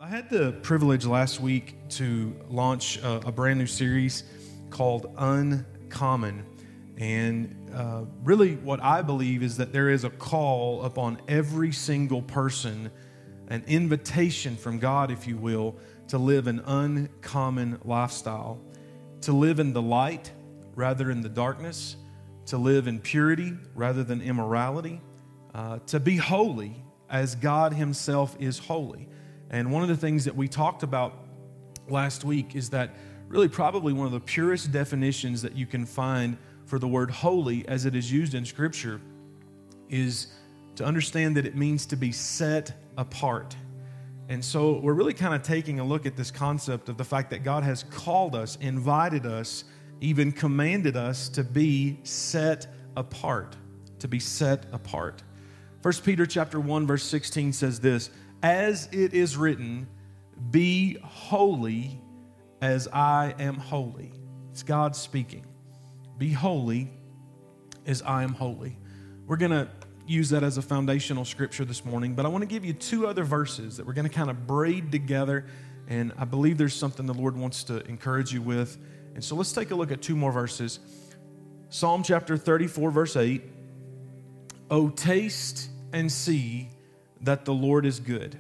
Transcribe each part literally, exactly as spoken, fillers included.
I had the privilege last week to launch a, a brand new series called Uncommon. And uh, really what I believe is that there is a call upon every single person, an invitation from God, if you will, to live an uncommon lifestyle, to live in the light rather than the darkness, to live in purity rather than immorality, uh, to be holy as God Himself is holy. And one of the things that we talked about last week is that really probably one of the purest definitions that you can find for the word holy as it is used in Scripture is to understand that it means to be set apart. And so we're really kind of taking a look at this concept of the fact that God has called us, invited us, even commanded us to be set apart, to be set apart. First Peter chapter one verse sixteen says this, "As it is written, be holy as I am holy." It's God speaking. Be holy as I am holy. We're going to use that as a foundational scripture this morning, but I want to give you two other verses that we're going to kind of braid together, and I believe there's something the Lord wants to encourage you with. And so let's take a look at two more verses. Psalm chapter thirty-four, verse eight. "Oh, taste and see that the Lord is good.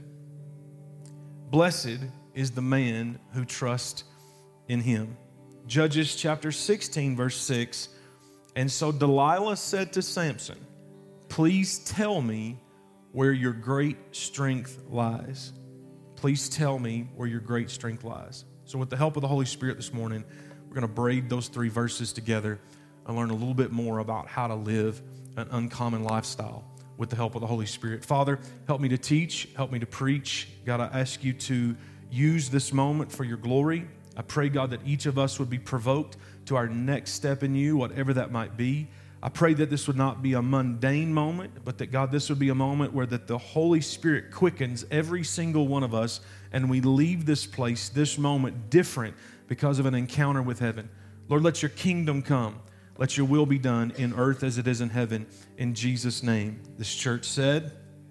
Blessed is the man who trusts in Him." Judges chapter sixteen, verse six. "And so Delilah said to Samson, 'Please tell me where your great strength lies.'" Please tell me where your great strength lies. So with the help of the Holy Spirit this morning, we're going to braid those three verses together and learn a little bit more about how to live an uncommon lifestyle with the help of the Holy Spirit. Father, help me to teach, help me to preach. God, I ask you to use this moment for your glory. I pray, God, that each of us would be provoked to our next step in you, whatever that might be. I pray that this would not be a mundane moment, but that, God, this would be a moment where that the Holy Spirit quickens every single one of us, and we leave this place, this moment, different because of an encounter with heaven. Lord, let your kingdom come. Let your will be done in earth as it is in heaven. In Jesus' name. This church said,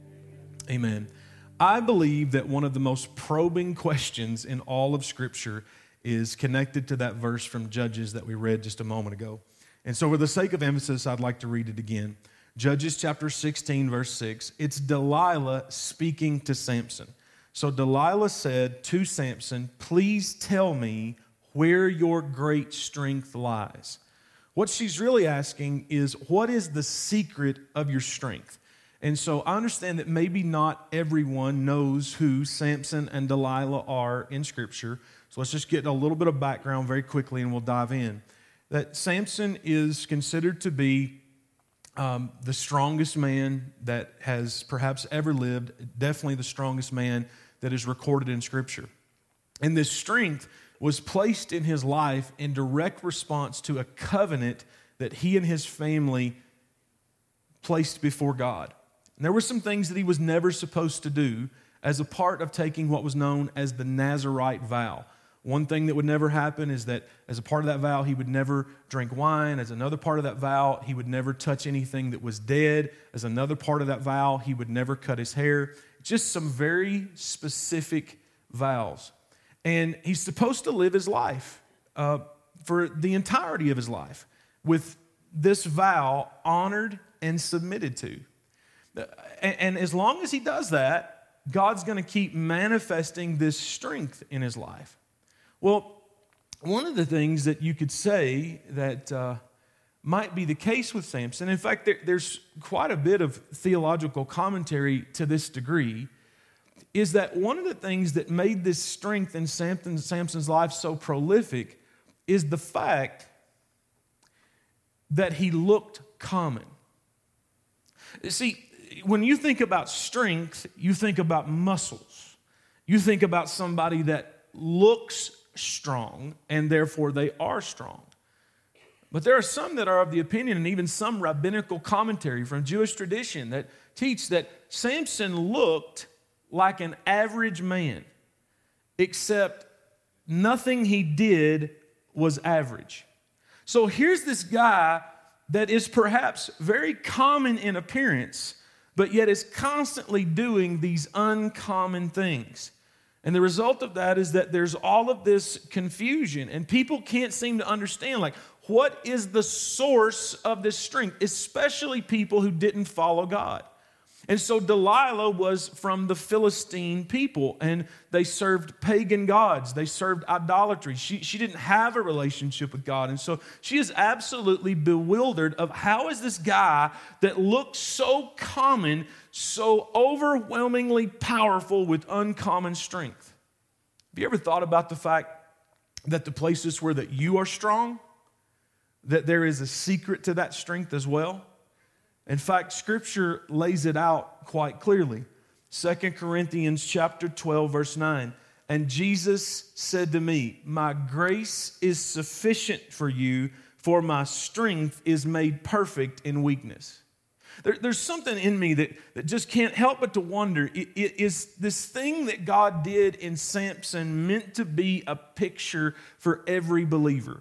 amen. I believe that one of the most probing questions in all of Scripture is connected to that verse from Judges that we read just a moment ago. And so for the sake of emphasis, I'd like to read it again. Judges chapter sixteen, verse six. It's Delilah speaking to Samson. "So Delilah said to Samson, 'Please tell me where your great strength lies.'" What she's really asking is, what is the secret of your strength? And so I understand that maybe not everyone knows who Samson and Delilah are in Scripture. So let's just get a little bit of background very quickly and we'll dive in. That Samson is considered to be um, the strongest man that has perhaps ever lived, definitely the strongest man that is recorded in Scripture. And this strength was placed in his life in direct response to a covenant that he and his family placed before God. And there were some things that he was never supposed to do as a part of taking what was known as the Nazirite vow. One thing that would never happen is that as a part of that vow, he would never drink wine. As another part of that vow, he would never touch anything that was dead. As another part of that vow, he would never cut his hair. Just some very specific vows. And he's supposed to live his life uh, for the entirety of his life with this vow honored and submitted to. And, and as long as he does that, God's going to keep manifesting this strength in his life. Well, one of the things that you could say that uh, might be the case with Samson, in fact, there, there's quite a bit of theological commentary to this degree, is that one of the things that made this strength in Samson, Samson's life so prolific is the fact that he looked common. See, when you think about strength, you think about muscles. You think about somebody that looks strong, and therefore they are strong. But there are some that are of the opinion, and even some rabbinical commentary from Jewish tradition that teach that Samson looked like an average man, except nothing he did was average. So here's this guy that is perhaps very common in appearance, but yet is constantly doing these uncommon things. And the result of that is that there's all of this confusion, and people can't seem to understand, like, what is the source of this strength, especially people who didn't follow God. And so Delilah was from the Philistine people, and they served pagan gods. They served idolatry. She, she didn't have a relationship with God. And so she is absolutely bewildered of how is this guy that looks so common, so overwhelmingly powerful with uncommon strength. Have you ever thought about the fact that the places where that you are strong, that there is a secret to that strength as well? In fact, Scripture lays it out quite clearly. Second Corinthians chapter twelve, verse nine. And Jesus said to me, my grace is sufficient for you, for my strength is made perfect in weakness. There, there's something in me that, that just can't help but to wonder, it, it, is this thing that God did in Samson meant to be a picture for every believer?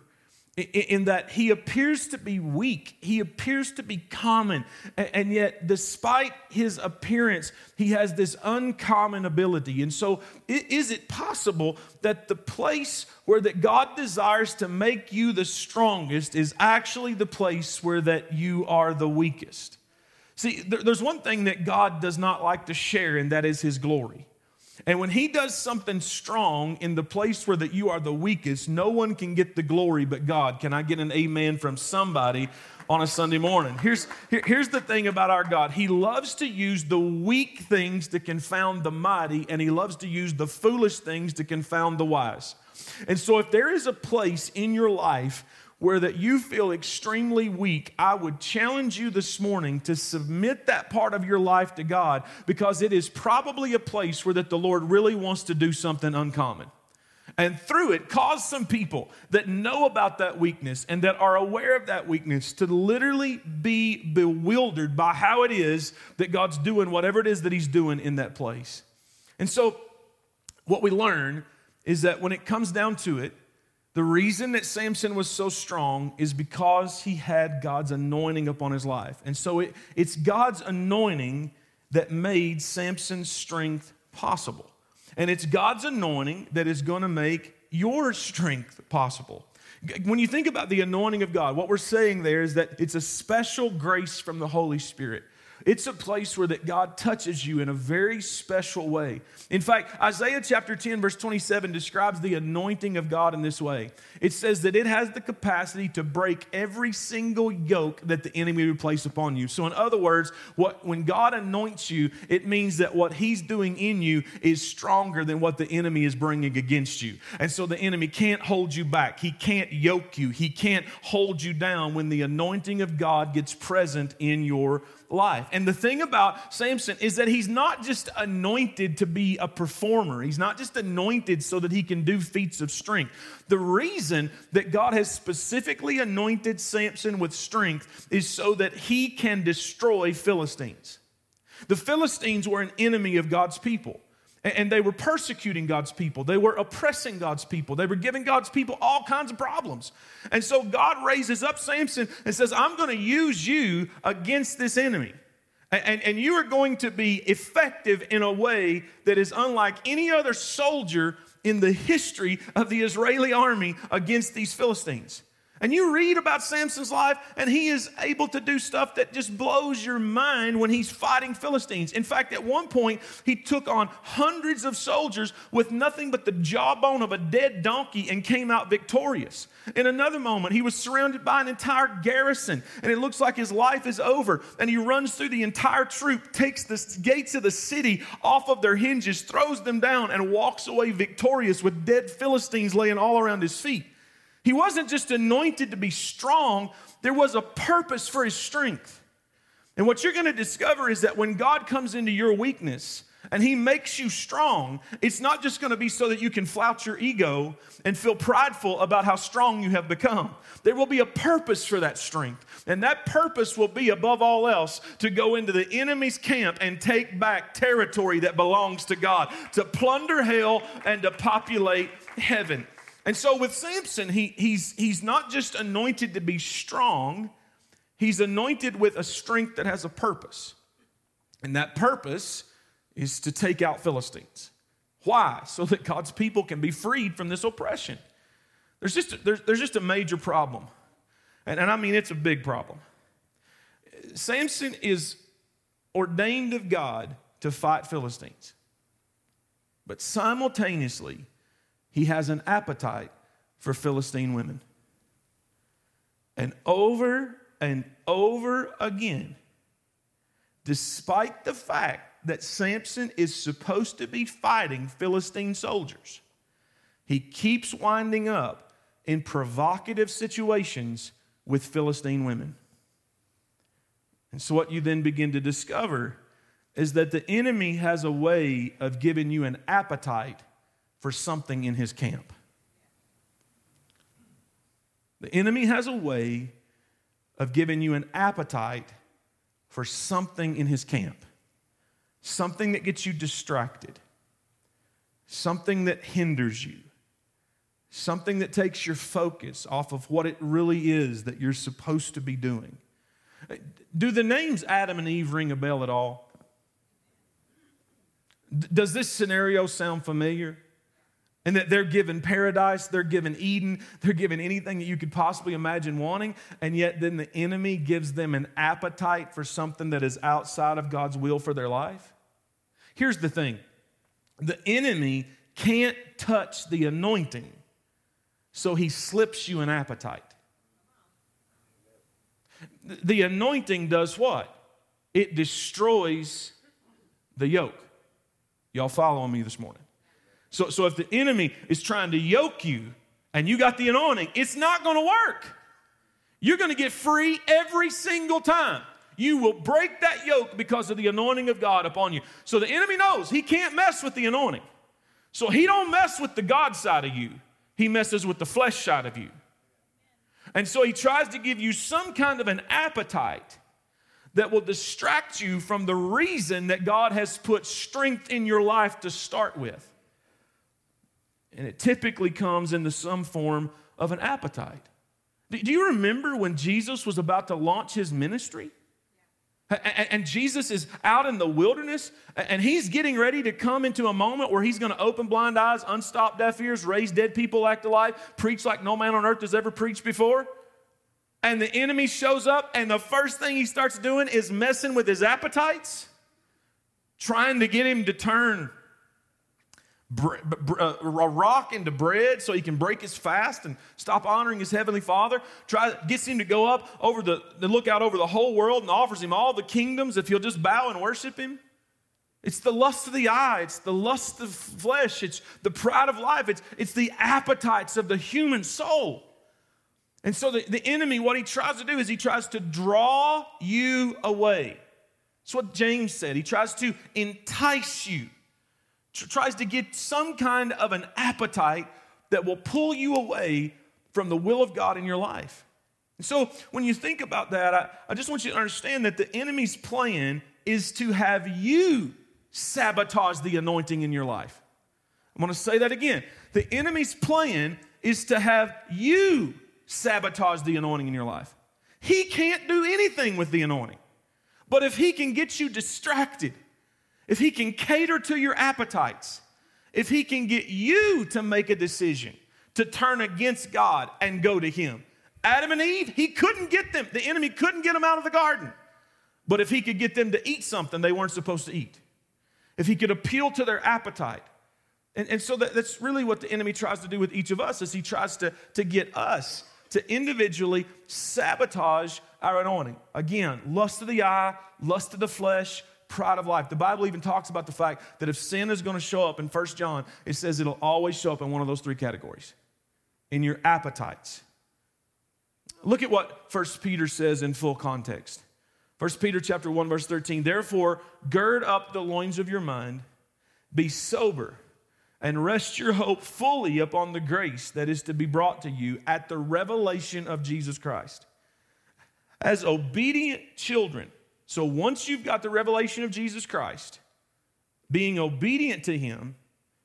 In that he appears to be weak, he appears to be common, and yet despite his appearance, he has this uncommon ability. And so is it possible that the place where that God desires to make you the strongest is actually the place where that you are the weakest? See, there's one thing that God does not like to share, and that is his glory. And when he does something strong in the place where that you are the weakest, no one can get the glory but God. Can I get an amen from somebody on a Sunday morning? Here's, here, here's the thing about our God. He loves to use the weak things to confound the mighty, and he loves to use the foolish things to confound the wise. And so if there is a place in your life where that you feel extremely weak, I would challenge you this morning to submit that part of your life to God, because it is probably a place where that the Lord really wants to do something uncommon. And through it, cause some people that know about that weakness and that are aware of that weakness to literally be bewildered by how it is that God's doing whatever it is that he's doing in that place. And so what we learn is that when it comes down to it, the reason that Samson was so strong is because he had God's anointing upon his life. And so it, it's God's anointing that made Samson's strength possible. And it's God's anointing that is going to make your strength possible. When you think about the anointing of God, what we're saying there is that it's a special grace from the Holy Spirit. It's a place where that God touches you in a very special way. In fact, Isaiah chapter ten, verse twenty-seven describes the anointing of God in this way. It says that it has the capacity to break every single yoke that the enemy would place upon you. So in other words, what when God anoints you, it means that what he's doing in you is stronger than what the enemy is bringing against you. And so the enemy can't hold you back. He can't yoke you. He can't hold you down when the anointing of God gets present in your life. And the thing about Samson is that he's not just anointed to be a performer. He's not just anointed so that he can do feats of strength. The reason that God has specifically anointed Samson with strength is so that he can destroy Philistines. The Philistines were an enemy of God's people. And they were persecuting God's people. They were oppressing God's people. They were giving God's people all kinds of problems. And so God raises up Samson and says, I'm going to use you against this enemy. And, and you are going to be effective in a way that is unlike any other soldier in the history of the Israeli army against these Philistines. And you read about Samson's life, and he is able to do stuff that just blows your mind when he's fighting Philistines. In fact, at one point, he took on hundreds of soldiers with nothing but the jawbone of a dead donkey and came out victorious. In another moment, he was surrounded by an entire garrison, and it looks like his life is over. And he runs through the entire troop, takes the gates of the city off of their hinges, throws them down, and walks away victorious with dead Philistines laying all around his feet. He wasn't just anointed to be strong, there was a purpose for his strength. And what you're going to discover is that when God comes into your weakness and he makes you strong, it's not just going to be so that you can flout your ego and feel prideful about how strong you have become. There will be a purpose for that strength. And that purpose will be, above all else, to go into the enemy's camp and take back territory that belongs to God, to plunder hell and to populate heaven. And so with Samson, he, he's, he's not just anointed to be strong, he's anointed with a strength that has a purpose. And that purpose is to take out Philistines. Why? So that God's people can be freed from this oppression. There's just a, there's, there's just a major problem. And, and I mean, it's a big problem. Samson is ordained of God to fight Philistines. But simultaneously, he has an appetite for Philistine women. And over and over again, despite the fact that Samson is supposed to be fighting Philistine soldiers, he keeps winding up in provocative situations with Philistine women. And so what you then begin to discover is that the enemy has a way of giving you an appetite for something in his camp. The enemy has a way of giving you an appetite for something in his camp. Something that gets you distracted. Something that hinders you. Something that takes your focus off of what it really is that you're supposed to be doing. Do the names Adam and Eve ring a bell at all? Does this scenario sound familiar? And that they're given paradise, they're given Eden, they're given anything that you could possibly imagine wanting, and yet then the enemy gives them an appetite for something that is outside of God's will for their life? Here's the thing. The enemy can't touch the anointing, so he slips you an appetite. The anointing does what? It destroys the yoke. Y'all following me this morning? So, so if the enemy is trying to yoke you and you got the anointing, it's not going to work. You're going to get free every single time. You will break that yoke because of the anointing of God upon you. So the enemy knows he can't mess with the anointing. So he don't mess with the God side of you. He messes with the flesh side of you. And so he tries to give you some kind of an appetite that will distract you from the reason that God has put strength in your life to start with. And it typically comes into some form of an appetite. Do you remember when Jesus was about to launch his ministry? And Jesus is out in the wilderness, and he's getting ready to come into a moment where he's going to open blind eyes, unstop deaf ears, raise dead people back to life, preach like no man on earth has ever preached before. And the enemy shows up, and the first thing he starts doing is messing with his appetites, trying to get him to turn a rock into bread so he can break his fast and stop honoring his heavenly Father. Try, gets him to go up over the, the look out over the whole world and offers him all the kingdoms if he'll just bow and worship him. It's the lust of the eye. It's the lust of flesh. It's the pride of life. It's, it's the appetites of the human soul. And so the, the enemy, what he tries to do is he tries to draw you away. That's what James said. He tries to entice you. Tries to get some kind of an appetite that will pull you away from the will of God in your life. And so when you think about that, I, I just want you to understand that the enemy's plan is to have you sabotage the anointing in your life. I'm going to say that again. The enemy's plan is to have you sabotage the anointing in your life. He can't do anything with the anointing. But if he can get you distracted, if he can cater to your appetites, if he can get you to make a decision to turn against God and go to him. Adam and Eve, he couldn't get them. The enemy couldn't get them out of the garden. But if he could get them to eat something they weren't supposed to eat, if he could appeal to their appetite. And, and so that, that's really what the enemy tries to do with each of us, is he tries to, to get us to individually sabotage our anointing. Again, lust of the eye, lust of the flesh, pride of life. The Bible even talks about the fact that if sin is going to show up in First John, it says it'll always show up in one of those three categories. In your appetites. Look at what First Peter says in full context. First Peter chapter one, verse thirteen. Therefore, gird up the loins of your mind, be sober, and rest your hope fully upon the grace that is to be brought to you at the revelation of Jesus Christ. As obedient children. So once you've got the revelation of Jesus Christ, being obedient to him,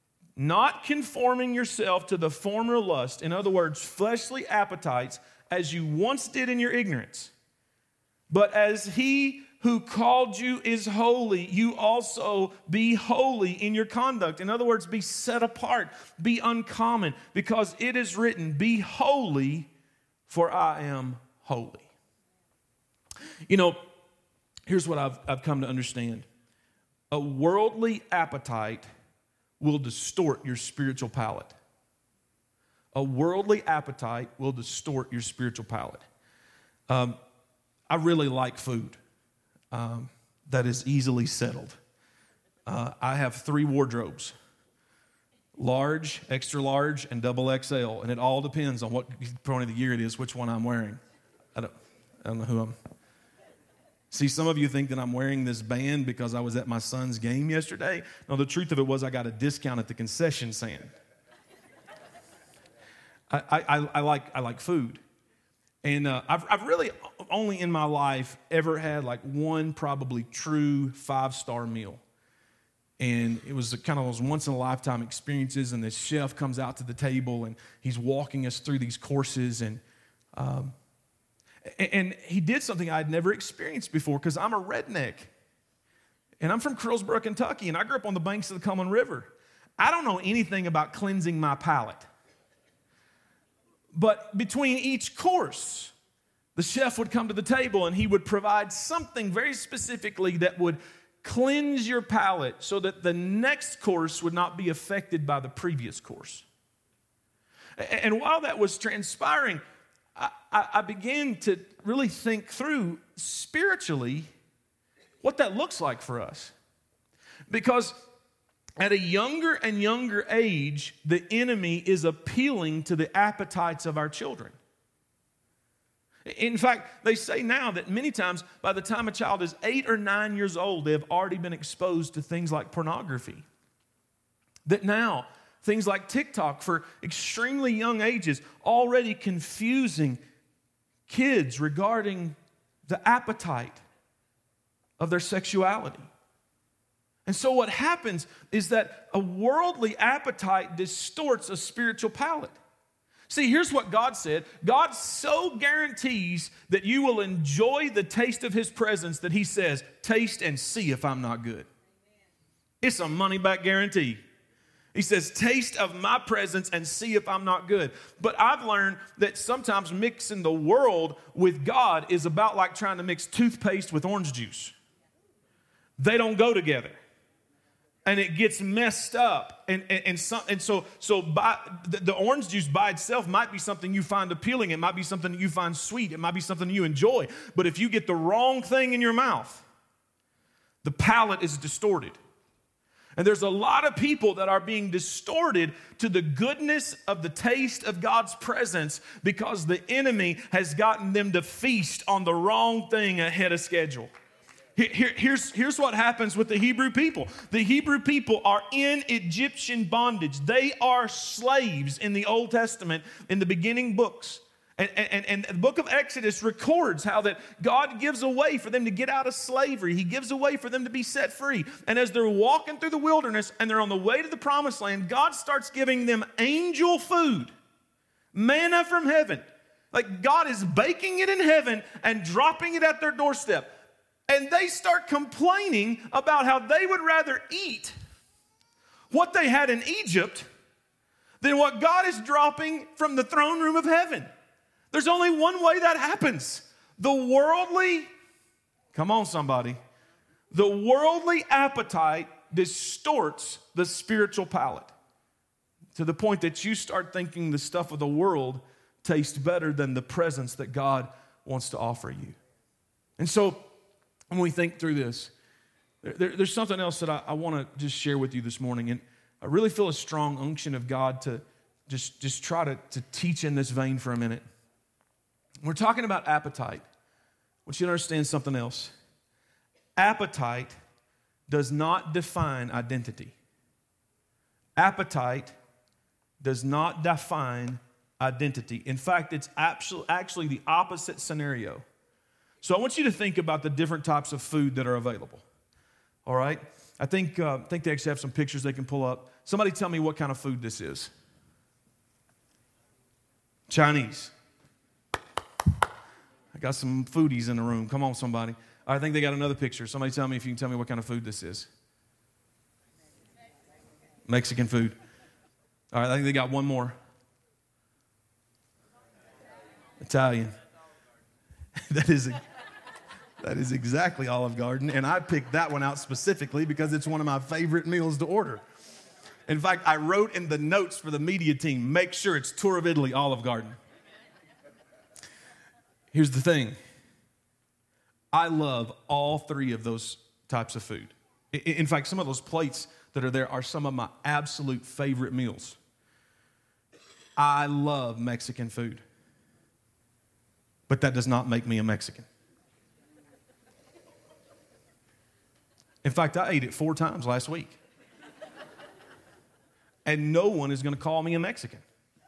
not conforming yourself to the former lust, in other words, fleshly appetites, as you once did in your ignorance, but as he who called you is holy. You also be holy in your conduct. In other words, be set apart, be uncommon, because it is written, be holy, for I am holy. You know, here's what I've, I've come to understand. A worldly appetite will distort your spiritual palate. A worldly appetite will distort your spiritual palate. Um, I really like food um, that is easily settled. Uh, I have three wardrobes, large, extra large, and double X L, and it all depends on what point of the year it is, which one I'm wearing. I don't, I don't know who I'm. See, some of you think that I'm wearing this band because I was at my son's game yesterday. No, the truth of it was I got a discount at the concession stand. I, I, I like I like food, and uh, I've I've really only in my life ever had like one probably true five star meal, and it was a, kind of those once in a lifetime experiences. And the chef comes out to the table and he's walking us through these courses, and um, and, and he did something I'd never experienced before because I'm a redneck, and I'm from Crillsboro, Kentucky, and I grew up on the banks of the Common River. I don't know anything about cleansing my palate. But between each course, the chef would come to the table and he would provide something very specifically that would cleanse your palate so that the next course would not be affected by the previous course. And while that was transpiring, I, I began to really think through spiritually what that looks like for us. Because at a younger and younger age, the enemy is appealing to the appetites of our children. In fact, they say now that many times by the time a child is eight or nine years old, they have already been exposed to things like pornography. That now, things like TikTok for extremely young ages, already confusing kids regarding the appetite of their sexuality. And so what happens is that a worldly appetite distorts a spiritual palate. See, here's what God said. God so guarantees that you will enjoy the taste of his presence that he says, taste and see if I'm not good. It's a money-back guarantee. He says, taste of my presence and see if I'm not good. But I've learned that sometimes mixing the world with God is about like trying to mix toothpaste with orange juice. They don't go together. And it gets messed up. And, and, and, some, and so, so by, the, the orange juice by itself might be something you find appealing. It might be something that you find sweet. It might be something you enjoy. But if you get the wrong thing in your mouth, the palate is distorted. And there's a lot of people that are being distorted to the goodness of the taste of God's presence because the enemy has gotten them to feast on the wrong thing ahead of schedule. Here, here's, here's what happens with the Hebrew people. The Hebrew people are in Egyptian bondage. They are slaves in the Old Testament in the beginning books. And, and, and the book of Exodus records how that God gives a way for them to get out of slavery. He gives a way for them to be set free. And as they're walking through the wilderness and they're on the way to the promised land, God starts giving them angel food, manna from heaven. Like God is baking it in heaven and dropping it at their doorstep. And they start complaining about how they would rather eat what they had in Egypt than what God is dropping from the throne room of heaven. There's only one way that happens. The worldly, come on somebody, the worldly appetite distorts the spiritual palate to the point that you start thinking the stuff of the world tastes better than the presence that God wants to offer you. And so, when we think through this, there, there's something else that I, I want to just share with you this morning. And I really feel a strong unction of God to just, just try to, to teach in this vein for a minute. We're talking about appetite. I want you to understand something else. Appetite does not define identity. Appetite does not define identity. In fact, it's actually the opposite scenario. So I want you to think about the different types of food that are available. All right? I think, uh, I think they actually have some pictures they can pull up. Somebody tell me what kind of food this is. Chinese. I got some foodies in the room. Come on, somebody. I think they got another picture. Somebody tell me if you can tell me what kind of food this is. Mexican food. All right, I think they got one more. Italian. That is a, that is exactly Olive Garden, and I picked that one out specifically because it's one of my favorite meals to order. In fact, I wrote in the notes for the media team, make sure it's Tour of Italy, Olive Garden. Here's the thing. I love all three of those types of food. In fact, some of those plates that are there are some of my absolute favorite meals. I love Mexican food. But that does not make me a Mexican. In fact, I ate it four times last week. And no one is going to call me a Mexican.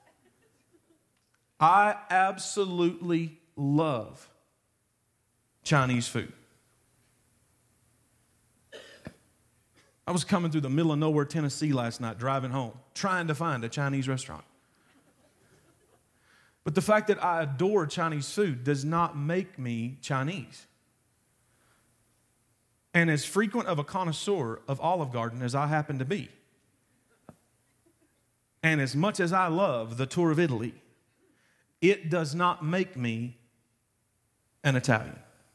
I absolutely love Chinese food. I was coming through the middle of nowhere, Tennessee last night, driving home, trying to find a Chinese restaurant. But the fact that I adore Chinese food does not make me Chinese. And as frequent of a connoisseur of Olive Garden as I happen to be, and as much as I love the Tour of Italy, it does not make me an Italian.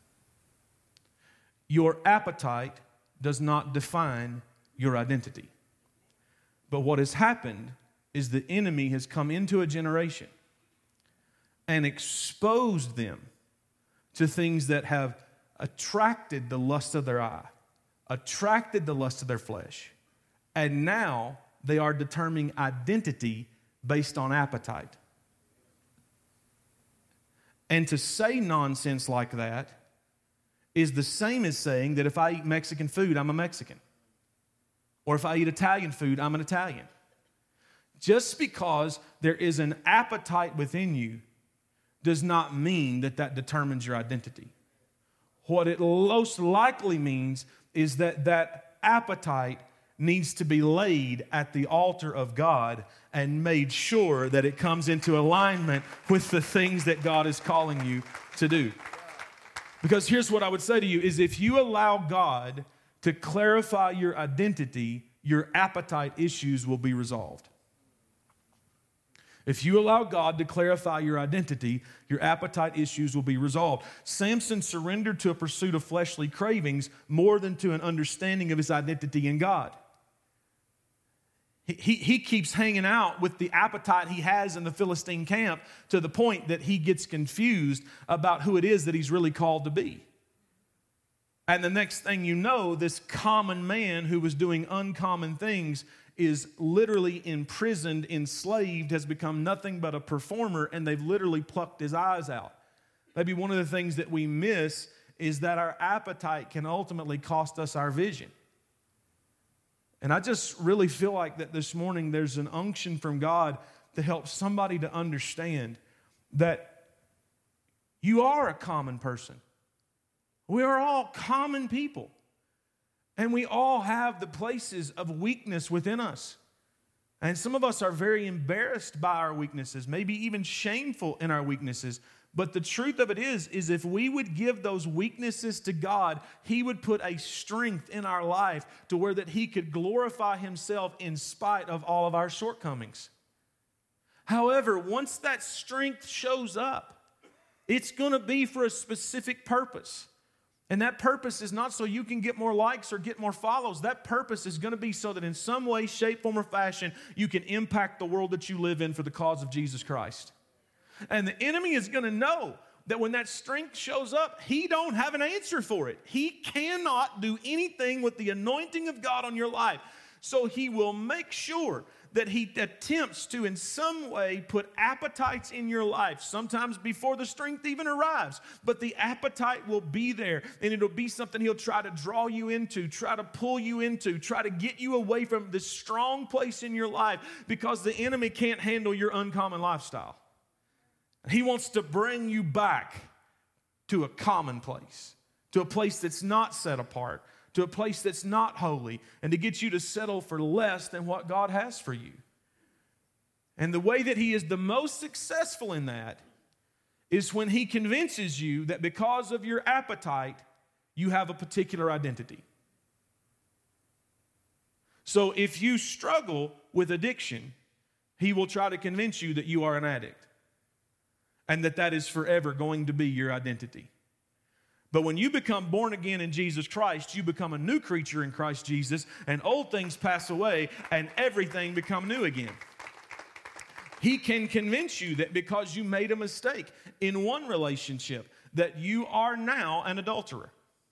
Your appetite does not define your identity. But what has happened is the enemy has come into a generation and exposed them to things that have attracted the lust of their eye, attracted the lust of their flesh, and now they are determining identity based on appetite. And to say nonsense like that is the same as saying that if I eat Mexican food, I'm a Mexican. Or if I eat Italian food, I'm an Italian. Just because there is an appetite within you does not mean that that determines your identity. What it most likely means is that that appetite needs to be laid at the altar of God and made sure that it comes into alignment with the things that God is calling you to do. Because here's what I would say to you is if you allow God to clarify your identity, your appetite issues will be resolved. If you allow God to clarify your identity, your appetite issues will be resolved. Samson surrendered to a pursuit of fleshly cravings more than to an understanding of his identity in God. He, he, he keeps hanging out with the appetite he has in the Philistine camp to the point that he gets confused about who it is that he's really called to be. And the next thing you know, this common man who was doing uncommon things is literally imprisoned, enslaved, has become nothing but a performer, and they've literally plucked his eyes out. Maybe one of the things that we miss is that our appetite can ultimately cost us our vision. And I just really feel like that this morning there's an unction from God to help somebody to understand that you are a common person. We are all common people. And we all have the places of weakness within us. And some of us are very embarrassed by our weaknesses, maybe even shameful in our weaknesses. But the truth of it is, is if we would give those weaknesses to God, He would put a strength in our life to where that He could glorify Himself in spite of all of our shortcomings. However, once that strength shows up, it's going to be for a specific purpose. And that purpose is not so you can get more likes or get more follows. That purpose is going to be so that in some way, shape, form, or fashion, you can impact the world that you live in for the cause of Jesus Christ. And the enemy is going to know that when that strength shows up, he don't have an answer for it. He cannot do anything with the anointing of God on your life. So he will make sure that he attempts to in some way put appetites in your life, sometimes before the strength even arrives. But the appetite will be there, and it'll be something he'll try to draw you into, try to pull you into, try to get you away from this strong place in your life because the enemy can't handle your uncommon lifestyle. He wants to bring you back to a common place, to a place that's not set apart, to a place that's not holy, and to get you to settle for less than what God has for you. And the way that he is the most successful in that is when he convinces you that because of your appetite, you have a particular identity. So if you struggle with addiction, he will try to convince you that you are an addict and that that is forever going to be your identity. But when you become born again in Jesus Christ, you become a new creature in Christ Jesus, and old things pass away and everything become new again. He can convince you that because you made a mistake in one relationship, that you are now an adulterer.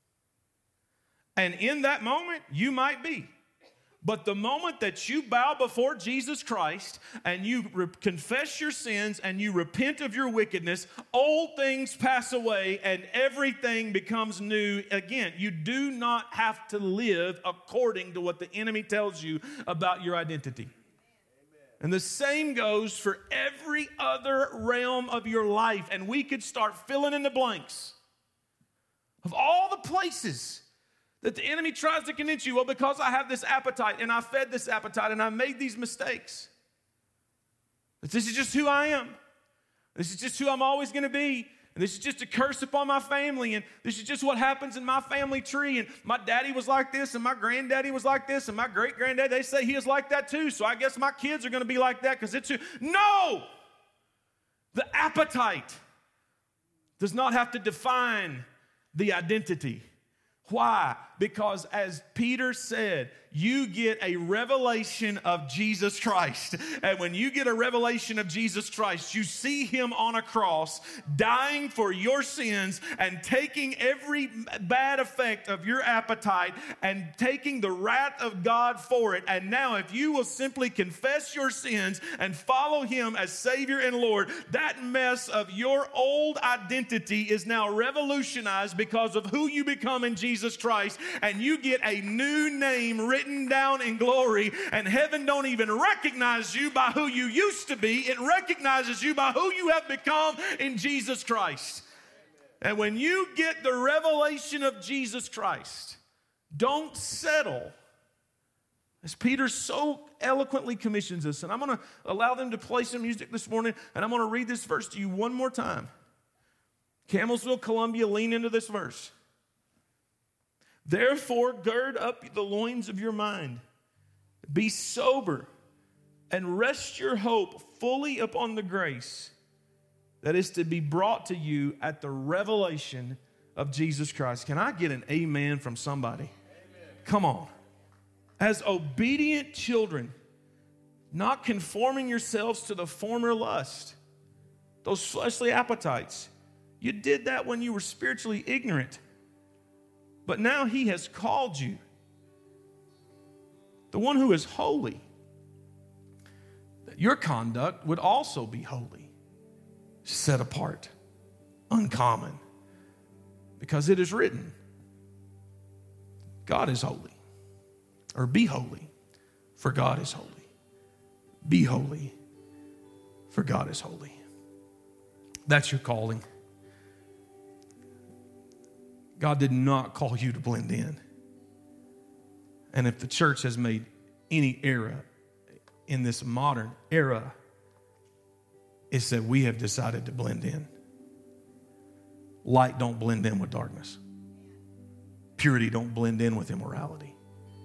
And in that moment, you might be. But the moment that you bow before Jesus Christ and you re- confess your sins and you repent of your wickedness, old things pass away and everything becomes new again. You do not have to live according to what the enemy tells you about your identity. And the same goes for every other realm of your life. And we could start filling in the blanks of all the places that the enemy tries to convince you, well, because I have this appetite and I fed this appetite and I made these mistakes, that this is just who I am. This is just who I'm always going to be. And this is just a curse upon my family. And this is just what happens in my family tree. And my daddy was like this and my granddaddy was like this and my great-granddaddy, they say he is like that too. So I guess my kids are going to be like that because it's who. No! The appetite does not have to define the identity. Why? Because as Peter said, you get a revelation of Jesus Christ. And when you get a revelation of Jesus Christ, you see him on a cross, dying for your sins and taking every bad effect of your appetite and taking the wrath of God for it. And now if you will simply confess your sins and follow him as Savior and Lord, that mess of your old identity is now revolutionized because of who you become in Jesus Christ. And you get a new name written down in glory, and heaven don't even recognize you by who you used to be. It recognizes you by who you have become in Jesus Christ. And when you get the revelation of Jesus Christ, don't settle. As Peter so eloquently commissions us, and I'm going to allow them to play some music this morning, and I'm going to read this verse to you one more time. Campbellsville, Columbia, lean into this verse. Therefore, gird up the loins of your mind. Be sober and rest your hope fully upon the grace that is to be brought to you at the revelation of Jesus Christ. Can I get an amen from somebody? Amen. Come on. As obedient children, not conforming yourselves to the former lust, those fleshly appetites. You did that when you were spiritually ignorant. But now he has called you, the one who is holy, that your conduct would also be holy, set apart, uncommon, because it is written, God is holy, or be holy, for God is holy. Be holy, for God is holy. That's your calling. God did not call you to blend in. And if the church has made any error in this modern era, it's that we have decided to blend in. Light don't blend in with darkness. Purity don't blend in with immorality.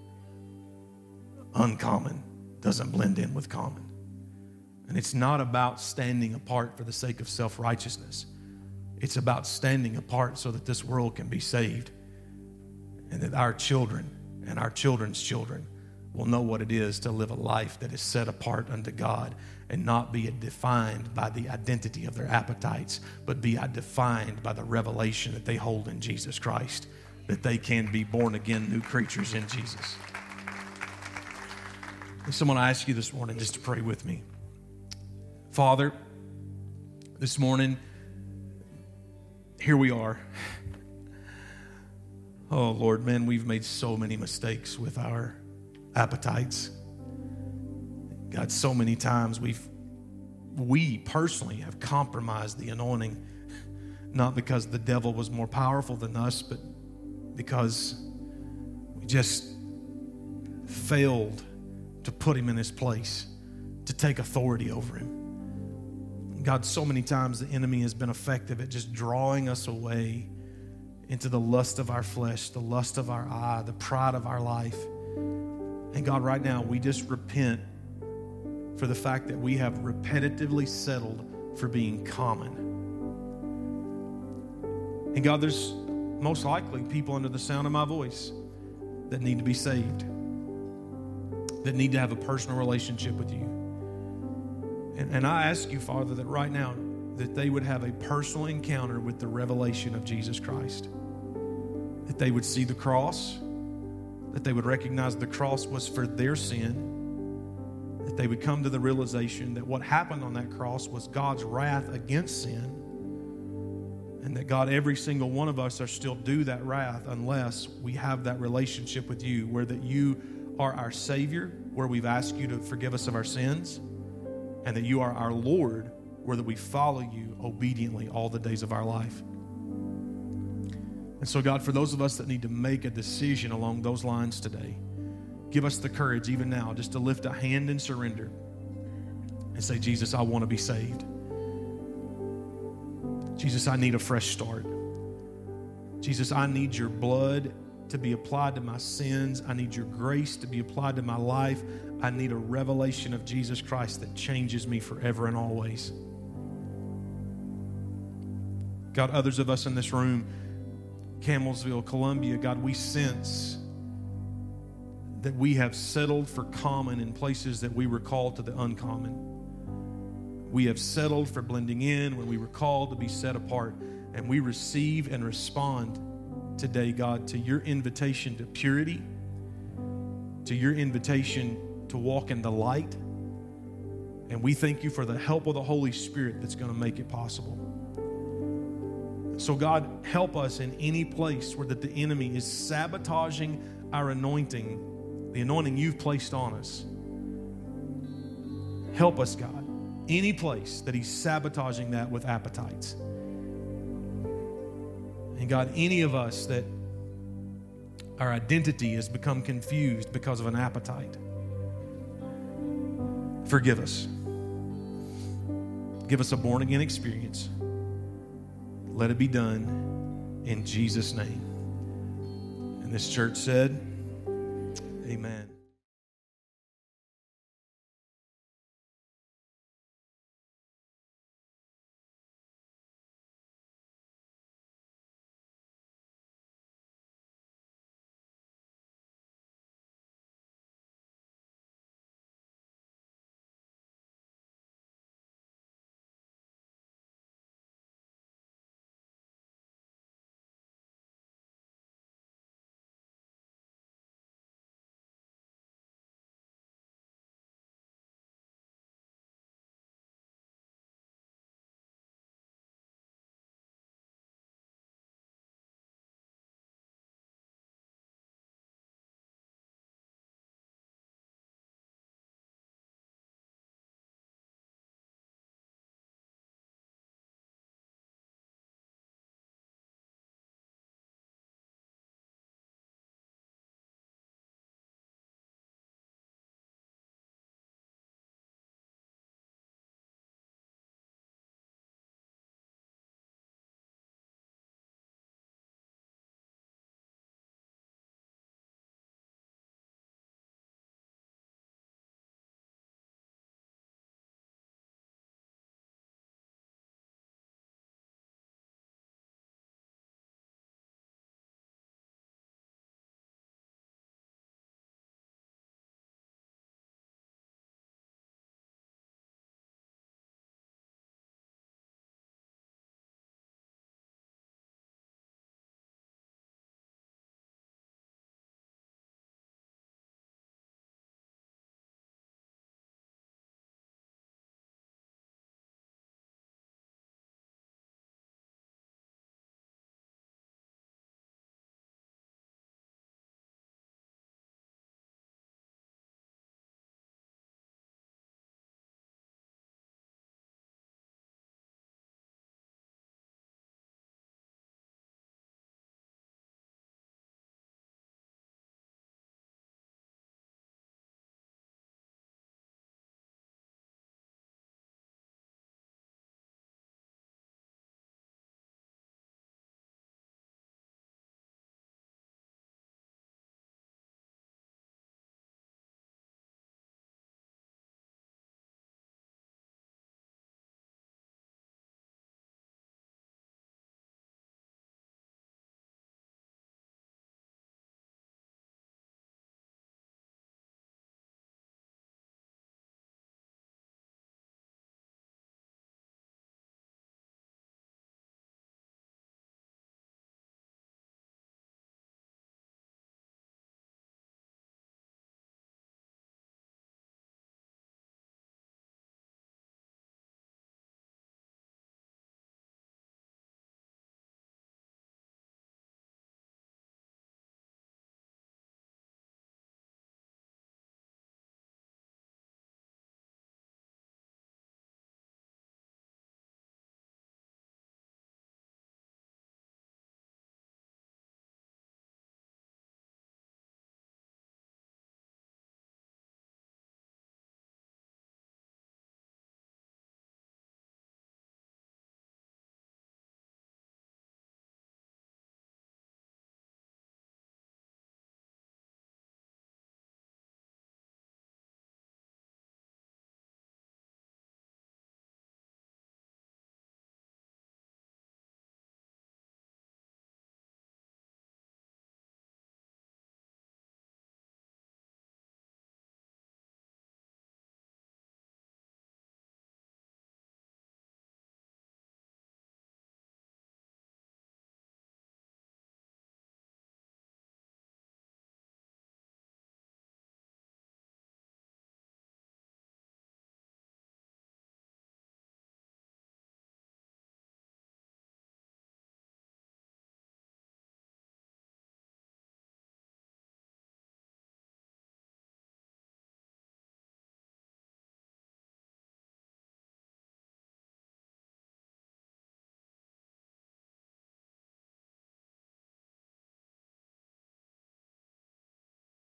Uncommon doesn't blend in with common. And it's not about standing apart for the sake of self-righteousness. It's about standing apart so that this world can be saved and that our children and our children's children will know what it is to live a life that is set apart unto God and not be defined by the identity of their appetites, but be defined by the revelation that they hold in Jesus Christ, that they can be born again new creatures in Jesus. If someone asks you this morning just to pray with me. Father, this morning, here we are. Oh, Lord, man, we've made so many mistakes with our appetites. God, so many times we've, we personally have compromised the anointing, not because the devil was more powerful than us, but because we just failed to put him in his place, to take authority over him. God, so many times the enemy has been effective at just drawing us away into the lust of our flesh, the lust of our eye, the pride of our life. And God, right now, we just repent for the fact that we have repetitively settled for being common. And God, there's most likely people under the sound of my voice that need to be saved, that need to have a personal relationship with you. And, and I ask you, Father, that right now, that they would have a personal encounter with the revelation of Jesus Christ, that they would see the cross, that they would recognize the cross was for their sin, that they would come to the realization that what happened on that cross was God's wrath against sin, and that God, every single one of us are still due that wrath unless we have that relationship with you, where that you are our Savior, where we've asked you to forgive us of our sins, and that you are our Lord, where that we follow you obediently all the days of our life. And so, God, for those of us that need to make a decision along those lines today, give us the courage even now just to lift a hand in surrender and say, Jesus, I want to be saved. Jesus, I need a fresh start. Jesus, I need your blood to be applied to my sins. I need your grace to be applied to my life. I need a revelation of Jesus Christ that changes me forever and always. God, others of us in this room, Campbellsville, Columbia, God, we sense that we have settled for common in places that we were called to the uncommon. We have settled for blending in when we were called to be set apart. And we receive and respond today, God, to your invitation to purity, to your invitation to walk in the light. And we thank you for the help of the Holy Spirit that's going to make it possible. So God, help us in any place where that the enemy is sabotaging our anointing, the anointing you've placed on us. Help us, God, any place that he's sabotaging that with appetites. And God, any of us that our identity has become confused because of an appetite, forgive us. Give us a born-again experience. Let it be done in Jesus' name. And this church said, amen.